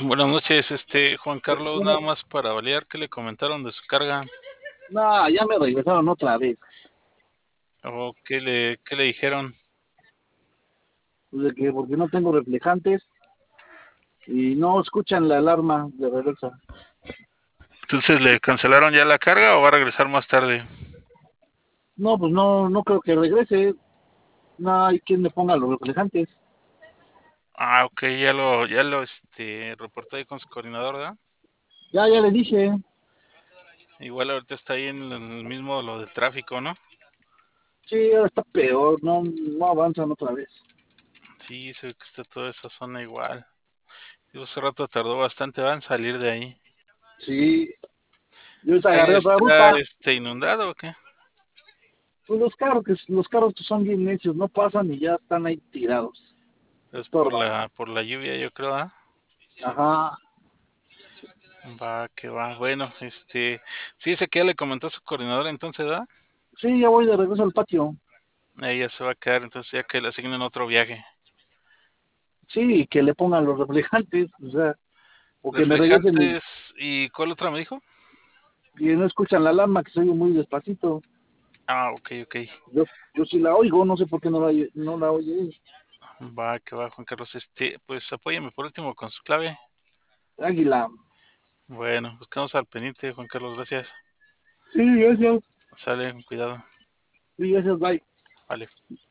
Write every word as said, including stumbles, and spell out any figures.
Buenas noches, este Juan Bu- Carlos, nada Bueno, más para validar que le comentaron de su carga no, ya me regresaron otra vez. o qué le, qué le dijeron. Pues de que porque no tengo reflejantes y no escuchan la alarma de reversa. Entonces, ¿le cancelaron ya la carga o va a regresar más tarde? No, pues no, no creo que regrese. No hay quien me ponga los reflejantes. Ah, ok, ya lo, ya lo, este, reportó ahí con su coordinador, ¿verdad? Ya, ya le dije. Igual ahorita está ahí en el mismo lo del tráfico, ¿no? Sí, ahora está peor. No, no avanzan otra vez. Sí, se ve que está toda esa zona igual. Digo, hace rato tardó bastante, van a salir de ahí. Sí, yo ¿Está, agarré otra está, ruta. este, inundado o qué? Pues los carros, que los carros que son bien necios, no pasan y ya están ahí tirados. Es por Estorban. la, por la lluvia, yo creo, ¿ah? Ajá. Va, que va. Bueno, este, sí, ese que ya le comentó a su coordinador, entonces, ¿verdad? Sí, ya voy de regreso al patio. Ella se va a quedar, entonces ya que le asignen otro viaje. Sí, que le pongan los reflejantes. O sea, o que me regresen y, Reflejantes, ¿y cuál otra me dijo? y no escuchan la alarma que se oye muy despacito. Ah, ok, ok. Yo, yo sí la oigo, no sé por qué no la, no la oye él. Va, que va, Juan Carlos. Este, pues apóyame por último con su clave. Águila. Bueno, buscamos al pendiente, Juan Carlos, gracias. Sí, gracias. Sale, cuidado. Sí, gracias, bye. Vale.